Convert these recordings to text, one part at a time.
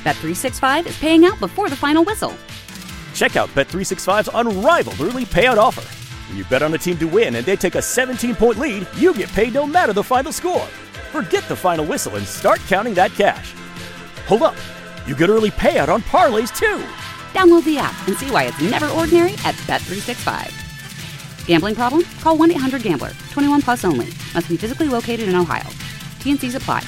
Bet365 is paying out before the final whistle. Check out Bet365's unrivaled early payout offer. When you bet on a team to win and they take a 17-point lead, you get paid no matter the final score. Forget the final whistle and start counting that cash. Hold up. You get early payout on parlays, too. Download the app and see why it's never ordinary at Bet365. Gambling problem? Call 1-800-GAMBLER. 21 plus only. Must be physically located in Ohio. T&Cs apply.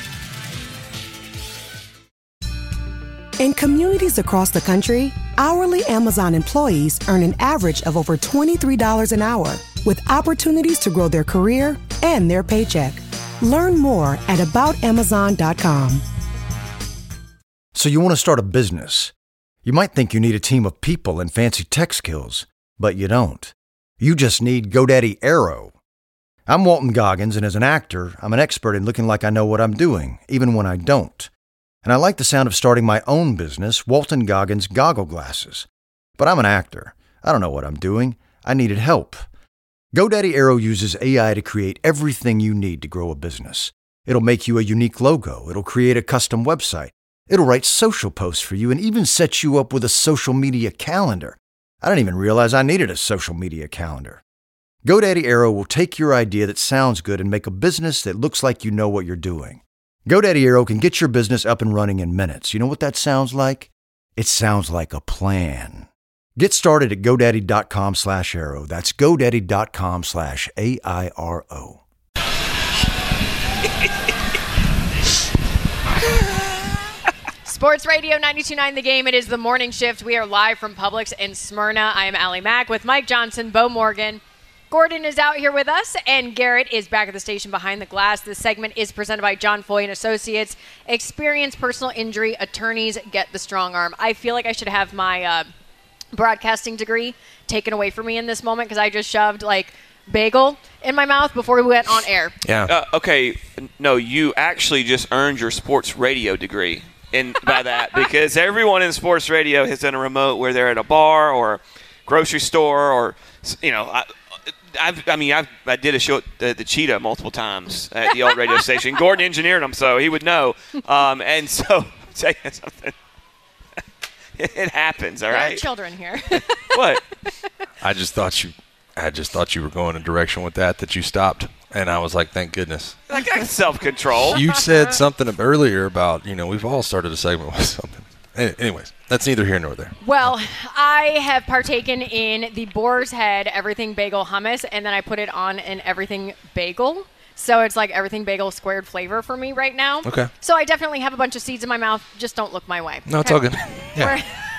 In communities across the country, hourly Amazon employees earn an average of over $23 an hour, with opportunities to grow their career and their paycheck. Learn more at aboutamazon.com. So you want to start a business. You might think you need a team of people and fancy tech skills, but you don't. You just need GoDaddy Aero. I'm Walton Goggins, and as an actor, I'm an expert in looking like I know what I'm doing, even when I don't. And I like the sound of starting my own business, Walton Goggins Goggle Glasses. But I'm an actor. I don't know what I'm doing. I needed help. GoDaddy Aero uses AI to create everything you need to grow a business. It'll make you a unique logo. It'll create a custom website. It'll write social posts for you and even set you up with a social media calendar. I didn't even realize I needed a social media calendar. GoDaddy Aero will take your idea that sounds good and make a business that looks like you know what you're doing. GoDaddy Aero can get your business up and running in minutes. You know what that sounds like? It sounds like a plan. Get started at GoDaddy.com/Aero. That's GoDaddy.com/AIRO. Sports Radio 92.9 The Game. It is the morning shift. We are live from Publix in Smyrna. I am Allie Mack with Mike Johnson, Bo Morgan. Gordon is out here with us, and Garrett is back at the station behind the glass. This segment is presented by John Foy and Associates. Experienced personal injury attorneys get the strong arm. I feel like I should have my broadcasting degree taken away from me in this moment because I just shoved bagel in my mouth before we went on air. Yeah. Okay. No, you actually just earned your sports radio degree by that because everyone in sports radio has done a remote where they're at a bar or grocery store or, I did a show at the Cheetah multiple times at the old radio station. Gordon engineered them, so he would know. And so, tell you something. It happens, all right? There are children here. What? I just thought you were going a direction with that you stopped, and I was like, thank goodness. I got self-control. You said something earlier about, we've all started a segment with something. Anyways, that's neither here nor there. Well, I have partaken in the Boar's Head Everything Bagel Hummus, and then I put it on an Everything Bagel. So it's like Everything Bagel squared flavor for me right now. Okay. So I definitely have a bunch of seeds in my mouth. Just don't look my way. No, it's all good. Yeah.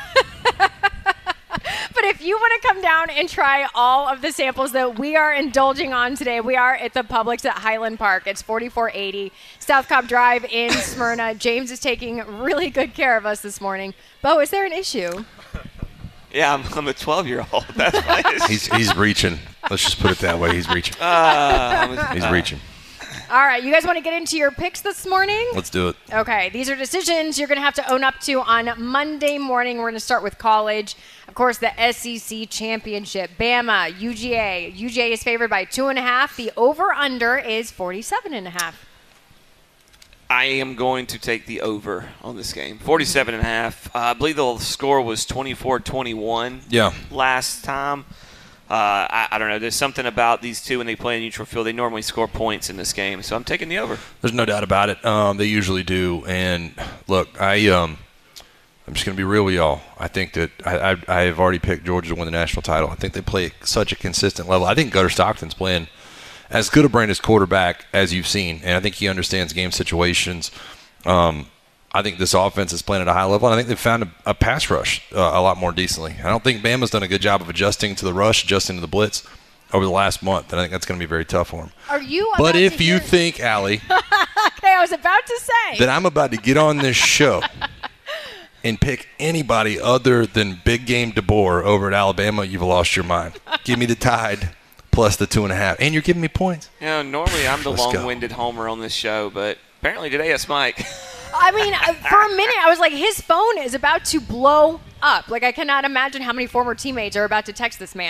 But if you want to come down and try all of the samples that we are indulging on today, we are at the Publix at Highland Park. It's 4480 South Cobb Drive in Smyrna. James is taking really good care of us this morning. Bo, is there an issue? Yeah, I'm a 12-year-old. That's why he's reaching. Let's just put it that way. He's reaching. He's reaching. All right, you guys want to get into your picks this morning? Let's do it. Okay, these are decisions you're going to have to own up to on Monday morning. We're going to start with college. Of course, the SEC Championship. Bama, UGA. UGA is favored by 2.5. The over-under is 47.5. I am going to take the over on this game. 47.5. I believe the score was 24-21 last time. I don't know. There's something about these two when they play in neutral field. They normally score points in this game, so I'm taking the over. There's no doubt about it. They usually do. And, look, I'm just going to be real with y'all. I think that I have already picked Georgia to win the national title. I think they play at such a consistent level. I think Gunnar Stockton's playing as good a brand as quarterback as you've seen, and I think he understands game situations. I think this offense is playing at a high level, and I think they've found a pass rush a lot more decently. I don't think Bama's done a good job of adjusting to the rush, adjusting to the blitz over the last month, and I think that's going to be very tough for him. Are you? But if you think, Allie, okay, I was about to say that I'm about to get on this show and pick anybody other than Big Game DeBoer over at Alabama, you've lost your mind. Give me the Tide plus the 2.5, and you're giving me points. Normally I'm the long-winded homer on this show, but apparently today it's Mike. I mean, for a minute, I was like, his phone is about to blow up. Like, I cannot imagine how many former teammates are about to text this man.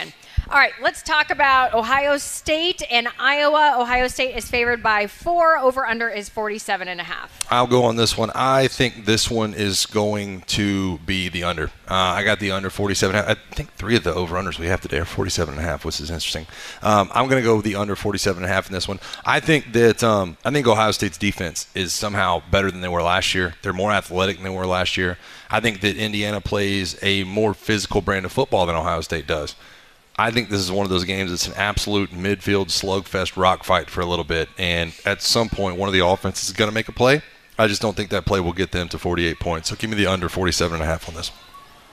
All right, let's talk about Ohio State and Iowa. Ohio State is favored by 4. Over-under is 47.5. I'll go on this one. I think this one is going to be the under. I got the under 47.5. I think 3 of the over-unders we have today are 47.5, which is interesting. I'm going to go with the under 47.5 in this one. I think Ohio State's defense is somehow better than they were last year. They're more athletic than they were last year. I think that Indiana plays a more physical brand of football than Ohio State does. I think this is one of those games that's an absolute midfield slugfest rock fight for a little bit, and at some point one of the offenses is going to make a play. I just don't think that play will get them to 48 points. So give me the under 47.5 on this one.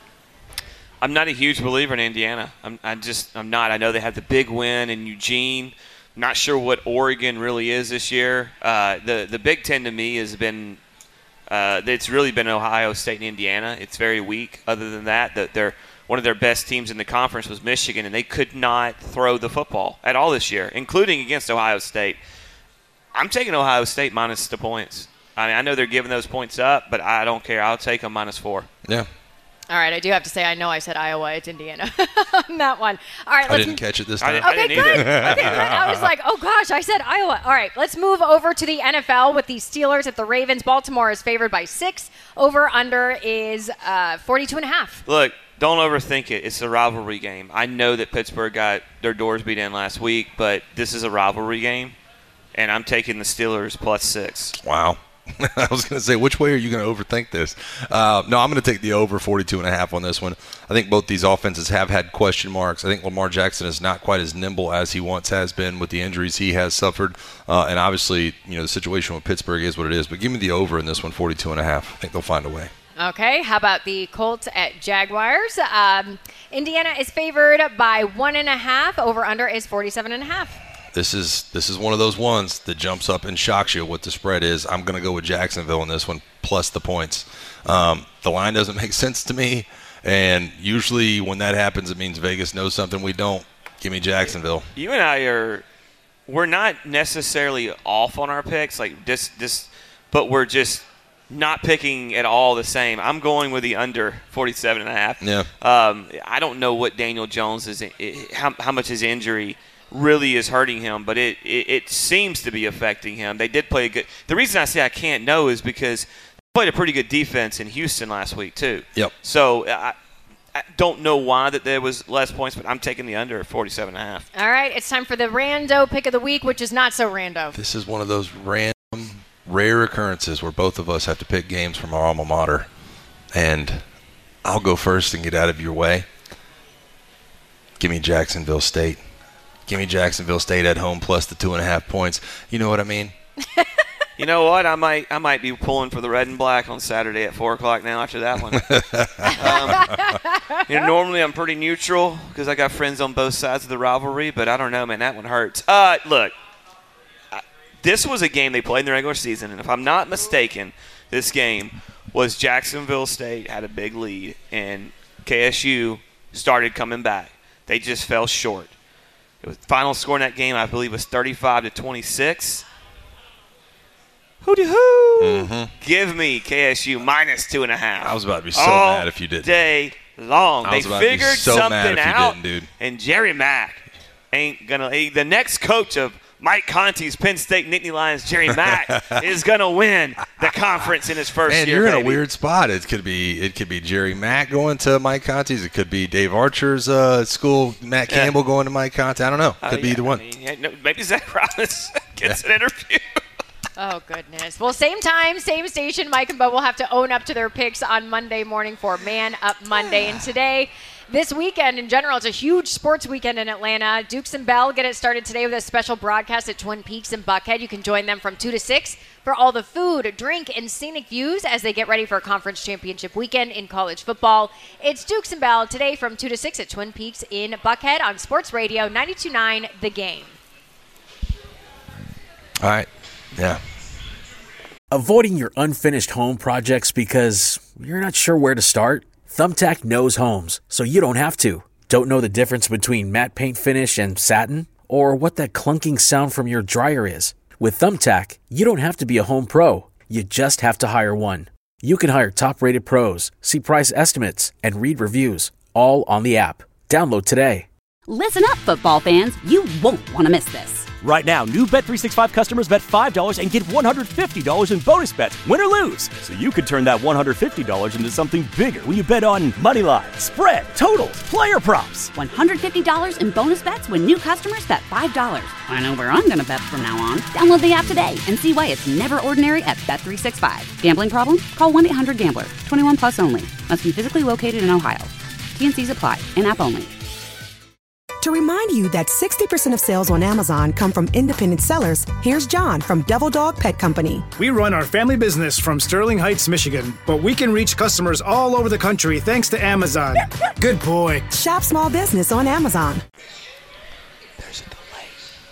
I'm not a huge believer in Indiana. I'm not. I know they had the big win in Eugene. I'm not sure what Oregon really is this year. The Big Ten to me has been it's really been Ohio State and Indiana. It's very weak. Other than that, they're one of their best teams in the conference was Michigan, and they could not throw the football at all this year, including against Ohio State. I'm taking Ohio State minus the points. I mean, I know they're giving those points up, but I don't care. I'll take them minus 4. Yeah. All right, I do have to say, I know I said Iowa. It's Indiana on that one. All right, I didn't catch it this time. Okay, good. Okay, good. I was like, oh, gosh, I said Iowa. All right, let's move over to the NFL with the Steelers at the Ravens. Baltimore is favored by 6. Over-under is 42.5. Look, don't overthink it. It's a rivalry game. I know that Pittsburgh got their doors beat in last week, but this is a rivalry game, and I'm taking the Steelers plus 6. Wow. I was going to say, which way are you going to overthink this? No, I'm going to take the over 42.5 on this one. I think both these offenses have had question marks. I think Lamar Jackson is not quite as nimble as he once has been with the injuries he has suffered. And obviously, the situation with Pittsburgh is what it is. But give me the over in this one, 42.5. I think they'll find a way. Okay, how about the Colts at Jaguars? Indiana is favored by 1.5. Over-under is 47.5. This is one of those ones that jumps up and shocks you what the spread is. I'm going to go with Jacksonville in this one, plus the points. The line doesn't make sense to me, and usually when that happens, it means Vegas knows something we don't. Give me Jacksonville. You and I we're not necessarily off on our picks, like this, but we're just not picking at all the same. I'm going with the under 47.5. Yeah. I don't know what Daniel Jones is, how much his injury really is hurting him, but it seems to be affecting him. They did play a good – the reason I say I can't know is because they played a pretty good defense in Houston last week too. Yep. So I don't know why that there was less points, but I'm taking the under 47.5. All right, it's time for the rando pick of the week, which is not so rando. This is one of those random, rare occurrences where both of us have to pick games from our alma mater. And I'll go first and get out of your way. Give me Jacksonville State. Give me Jacksonville State at home plus the 2.5 points. You know what I mean? You know what? I might be pulling for the red and black on Saturday at 4 o'clock now after that one. Normally I'm pretty neutral because I got friends on both sides of the rivalry, but I don't know, man. That one hurts. Look, this was a game they played in the regular season, and if I'm not mistaken, this game was Jacksonville State had a big lead, and KSU started coming back. They just fell short. It was final score in that game, I believe, was 35-26. Hoo-dee-hoo. Mm-hmm. Give me KSU minus 2.5. I was about to be so mad if you didn't. All day long. They figured something out, dude. And Jerry Mack ain't going to – the next coach of Mike Conti's Penn State Nittany Lions, Jerry Mack, is going to win the conference in his first year. And you're baby. in a weird spot. It could be Jerry Mack going to Mike Conti's. It could be Dave Archer's school, Matt Campbell going to Mike Conti. I don't know. Could be either one. Maybe Zach Rollins gets an interview. Oh, goodness. Well, same time, same station. Mike and Bo will have to own up to their picks on Monday morning for Man Up Monday. And today, this weekend in general, it's a huge sports weekend in Atlanta. Dukes and Bell get it started today with a special broadcast at Twin Peaks and Buckhead. You can join them from 2 to 6 for all the food, drink, and scenic views as they get ready for a conference championship weekend in college football. It's Dukes and Bell today from 2 to 6 at Twin Peaks in Buckhead on Sports Radio 92.9 The Game. All right. Yeah. Avoiding your unfinished home projects because you're not sure where to start? Thumbtack knows homes, so you don't have to. Don't know the difference between matte paint finish and satin? Or what that clunking sound from your dryer is? With Thumbtack, you don't have to be a home pro. You just have to hire one. You can hire top-rated pros, see price estimates, and read reviews, all on the app. Download today. Listen up, football fans. You won't want to miss this. Right now, new Bet365 customers bet $5 and get $150 in bonus bets, win or lose. So you could turn that $150 into something bigger when you bet on money line, spread, totals, player props. $150 in bonus bets when new customers bet $5. I know where I'm going to bet from now on. Download the app today and see why it's never ordinary at Bet365. Gambling problem? Call 1-800-GAMBLER. 21 plus only. Must be physically located in Ohio. T&Cs apply. In-app only. To remind you that 60% of sales on Amazon come from independent sellers, here's John from Devil Dog Pet Company. We run our family business from Sterling Heights, Michigan, but we can reach customers all over the country thanks to Amazon. Good boy. Shop small business on Amazon. There's a delay.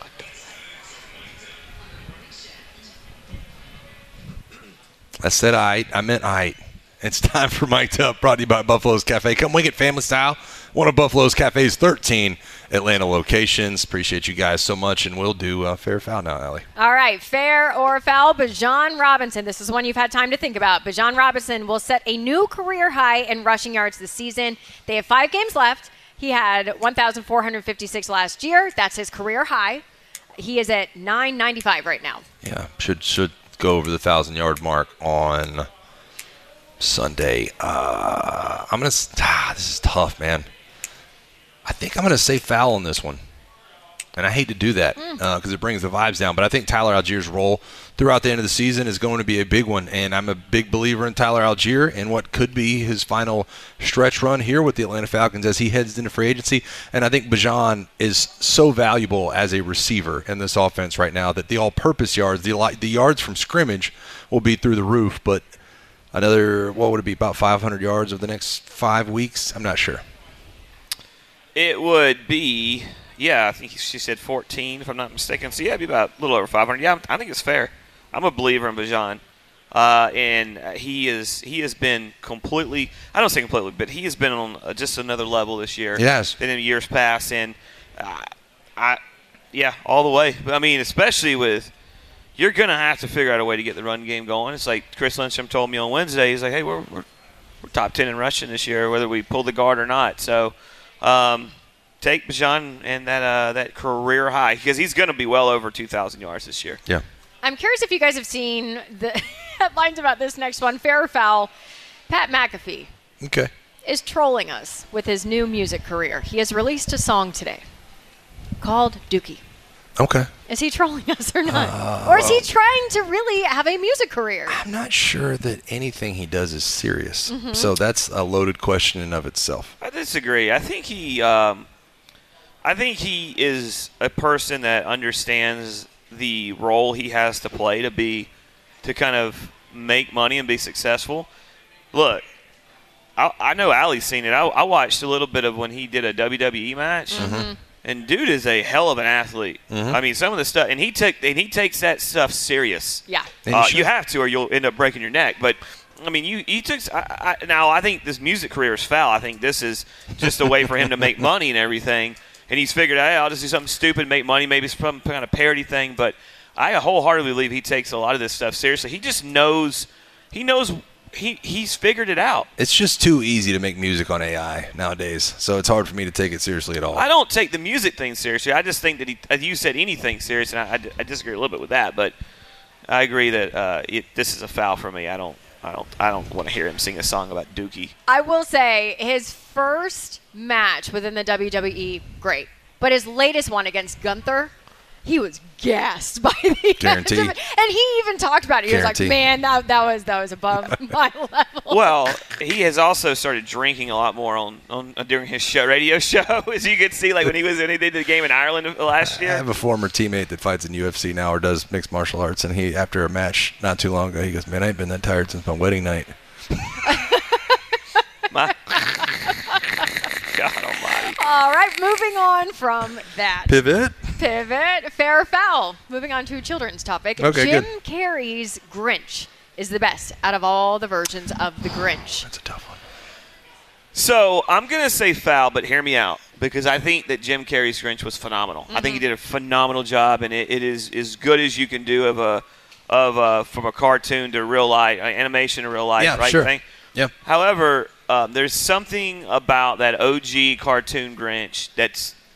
I said I meant I. It's time for Mic'd Up, brought to you by Buffalo's Cafe. Come wing it family style. One of Buffalo's Cafe's 13 Atlanta locations. Appreciate you guys so much, and we'll do fair or foul now, Allie. All right, fair or foul, Bijan Robinson. This is one you've had time to think about. Bijan Robinson will set a new career high in rushing yards this season. They have 5 games left. He had 1,456 last year. That's his career high. He is at 995 right now. Yeah, should go over the 1,000-yard mark on Sunday. I'm going to this is tough, man. I think I'm going to say foul on this one. And I hate to do that because it brings the vibes down. But I think Tyler Allgeier's role throughout the end of the season is going to be a big one. And I'm a big believer in Tyler Allgeier and what could be his final stretch run here with the Atlanta Falcons as he heads into free agency. And I think Bijan is so valuable as a receiver in this offense right now that the all-purpose yards, the yards from scrimmage will be through the roof. But another, what would it be, about 500 yards over the next 5 weeks? I'm not sure. It would be, yeah, I think she said 14, if I'm not mistaken. So, yeah, it'd be about a little over 500. Yeah, I think it's fair. I'm a believer in Bijan. And he has been completely, I don't say completely, but he has been on just another level this year. Yes. Than in years past. And, yeah, all the way. But, I mean, especially with, you're going to have to figure out a way to get the run game going. It's like Chris Lindstrom told me on Wednesday. He's like, hey, we're top 10 in rushing this year, whether we pull the guard or not. So, take Bijan and that career high because he's going to be well over 2,000 yards this year. Yeah. I'm curious if you guys have seen the headlines about this next one. Fair or foul, Pat McAfee is trolling us with his new music career. He has released a song today called Dookie. Okay. Is he trolling us or not? Or is he trying to really have a music career? I'm not sure that anything he does is serious. Mm-hmm. So that's a loaded question in and of itself. I disagree. I think he is a person that understands the role he has to play to kind of make money and be successful. Look, I know Allie's seen it. I watched a little bit of when he did a WWE match. Mm-hmm. And dude is a hell of an athlete. Mm-hmm. I mean, some of the stuff, and he takes that stuff serious. Yeah, you have to, or you'll end up breaking your neck. But I mean, you took. Now I think this music career is foul. I think this is just a way for him to make money and everything. And he's figured, hey, I'll just do something stupid, make money, maybe some kind of parody thing. But I wholeheartedly believe he takes a lot of this stuff seriously. He just knows. He knows. He's figured it out. It's just too easy to make music on AI nowadays, so it's hard for me to take it seriously at all. I don't take the music thing seriously. I just think that as you said, anything serious, and I disagree a little bit with that, but I agree that this is a foul for me. I don't want to hear him sing a song about Dookie. I will say his first match within the WWE, great, but his latest one against Gunther, he was gassed by the Guaranteed. end of it. And he even talked about it. He Guaranteed. was like, man, that was above my level. Well, he has also started drinking a lot more on during his radio show, as you could see, like when he did the game in Ireland last year. I have a former teammate that fights in UFC now or does mixed martial arts, and he, after a match not too long ago, he goes, man, I ain't been that tired since my wedding night. God almighty. All right, moving on from that. Pivot. Fair or foul. Moving on to a children's topic. Okay, Jim good. Carrey's Grinch is the best out of all the versions of the Grinch. That's a tough one. So I'm going to say foul, but hear me out, because I think that Jim Carrey's Grinch was phenomenal. Mm-hmm. I think he did a phenomenal job, and it is as good as you can do from a cartoon to real life, animation to real life, yeah, right? Sure. Thing. Yeah. However, there's something about that OG cartoon Grinch that's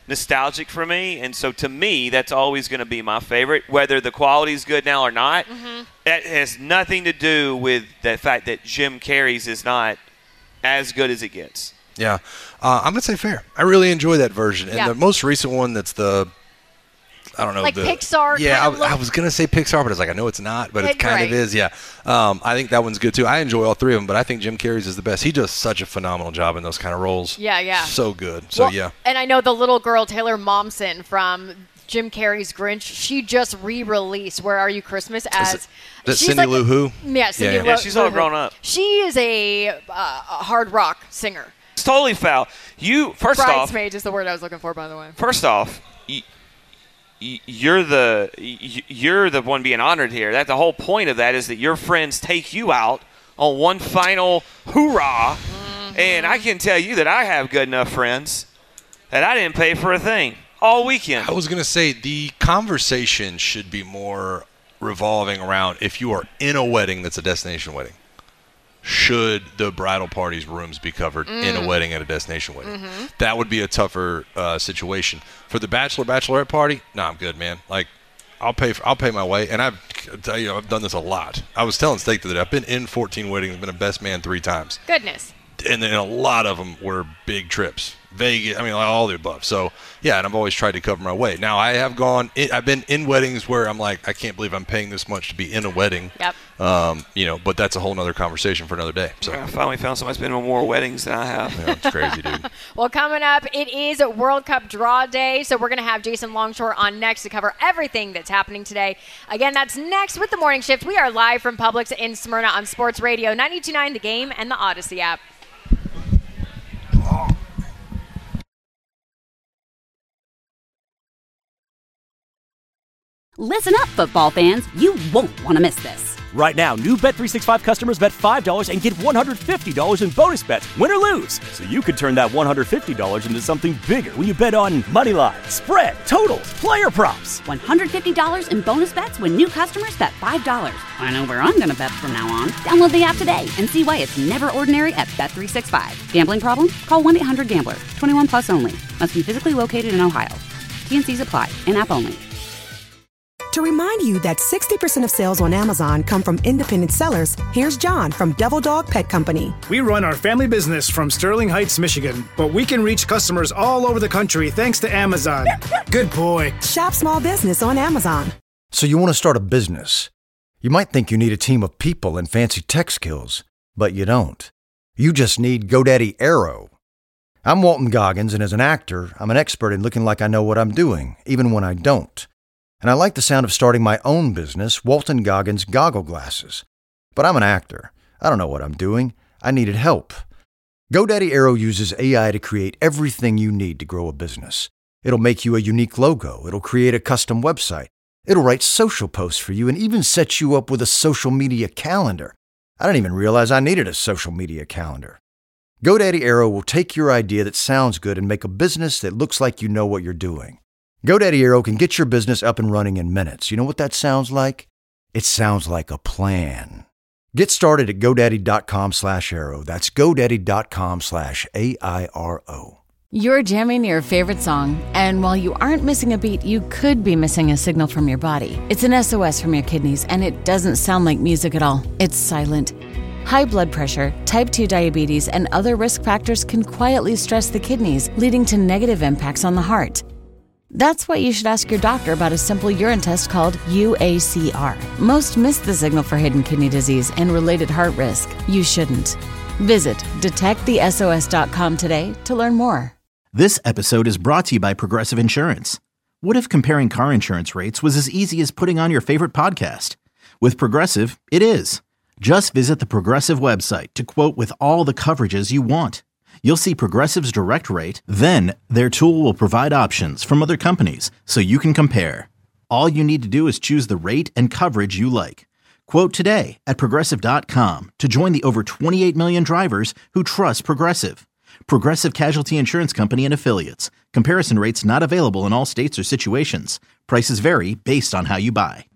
nostalgic for me. And so to me, that's always going to be my favorite, whether the quality's good now or not. That has nothing to do with the fact that Jim Carrey's is not as good as it gets. Yeah. I'm going to say fair. I really enjoy that version. And the most recent one that's I don't know. Like Pixar? Yeah, I was going to say Pixar, but it's like, I know it's not, but it kind of is, yeah. I think that one's good, too. I enjoy all three of them, but I think Jim Carrey's is the best. He does such a phenomenal job in those kind of roles. Yeah. So good. So, yeah. And I know the little girl, Taylor Momsen, from Jim Carrey's Grinch, she just re-released Where Are You Christmas as... That's Cindy Lou Who? Yeah, Cindy Lou Who. Yeah, she's all grown up. She is a hard rock singer. It's totally foul. Bridesmaid is the word I was looking for, by the way. First off, you're the one being honored here. That the whole point of that is that your friends take you out on one final hoorah. And I can tell you that I have good enough friends that I didn't pay for a thing all weekend. I was going to say the conversation should be more revolving around if you are in a wedding that's a destination wedding. Should the bridal party's rooms be covered in a wedding at a destination wedding? That would be a tougher situation. For the bachelorette party, I'm good, man. Like, I'll pay my way, and I've done this a lot. I was telling Steak that I've been in 14 weddings, been a best man 3 times. Goodness. And then a lot of them were big trips. Vegas, all the above. So, yeah, and I've always tried to cover my way. Now, I've been in weddings where I'm like, I can't believe I'm paying this much to be in a wedding. Yep. But that's a whole other conversation for another day. So I finally found somebody's been in more weddings than I have. Yeah, it's crazy, dude. Well, coming up, it is World Cup Draw Day, so we're going to have Jason Longshore on next to cover everything that's happening today. Again, that's next with the Morning Shift. We are live from Publix in Smyrna on Sports Radio 92.9 The Game and the Odyssey app. Listen up, football fans. You won't want to miss this. Right now, new Bet365 customers bet $5 and get $150 in bonus bets, win or lose. So you could turn that $150 into something bigger when you bet on money line, spread, totals, player props. $150 in bonus bets when new customers bet $5. I know where I'm going to bet from now on. Download the app today and see why it's never ordinary at Bet365. Gambling problem? Call 1-800-GAMBLER. 21 plus only. Must be physically located in Ohio. T&Cs apply. In-app only. To remind you that 60% of sales on Amazon come from independent sellers, here's John from Devil Dog Pet Company. We run our family business from Sterling Heights, Michigan, but we can reach customers all over the country thanks to Amazon. Good boy. Shop small business on Amazon. So you want to start a business. You might think you need a team of people and fancy tech skills, but you don't. You just need GoDaddy Aero. I'm Walton Goggins, and as an actor, I'm an expert in looking like I know what I'm doing, even when I don't. And I like the sound of starting my own business, Walton Goggins Goggle Glasses. But I'm an actor. I don't know what I'm doing. I needed help. GoDaddy Aero uses AI to create everything you need to grow a business. It'll make you a unique logo. It'll create a custom website. It'll write social posts for you and even set you up with a social media calendar. I didn't even realize I needed a social media calendar. GoDaddy Aero will take your idea that sounds good and make a business that looks like you know what you're doing. GoDaddy Aero can get your business up and running in minutes. You know what that sounds like? It sounds like a plan. Get started at GoDaddy.com/Aero. That's GoDaddy.com/AIRO. You're jamming your favorite song, and while you aren't missing a beat, you could be missing a signal from your body. It's an SOS from your kidneys, and it doesn't sound like music at all. It's silent. High blood pressure, type 2 diabetes, and other risk factors can quietly stress the kidneys, leading to negative impacts on the heart. That's why you should ask your doctor about a simple urine test called UACR. Most miss the signal for hidden kidney disease and related heart risk. You shouldn't. Visit detectthesos.com today to learn more. This episode is brought to you by Progressive Insurance. What if comparing car insurance rates was as easy as putting on your favorite podcast? With Progressive, it is. Just visit the Progressive website to quote with all the coverages you want. You'll see Progressive's direct rate, then their tool will provide options from other companies so you can compare. All you need to do is choose the rate and coverage you like. Quote today at Progressive.com to join the over 28 million drivers who trust Progressive. Progressive Casualty Insurance Company and Affiliates. Comparison rates not available in all states or situations. Prices vary based on how you buy.